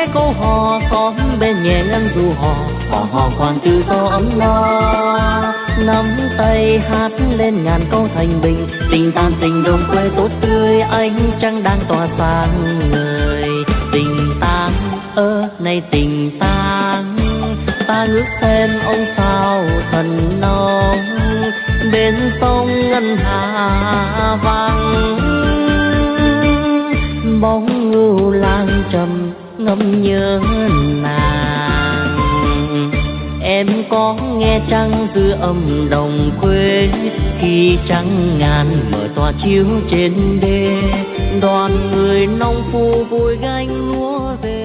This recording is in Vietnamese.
câu hò, xóm bên nhẹ ngân ru hò, hò khoan từ gió ấm no. Nắm tay hát lên ngàn câu thành bình, tình tan tình đồng quê tốt tươi, ánh trăng đang tỏa sáng người. Tình tang này tình tang, ta ngước xem ông sao thần nông, bên sông ngân hà vắng, bóng ngưu lang trầm ngâm nhớ nàng. Em có nghe trăng dư âm đồng quê, khi trăng ngàn mở tỏa chiếu trên đê, đoàn người nông phu vui gánh lúa về.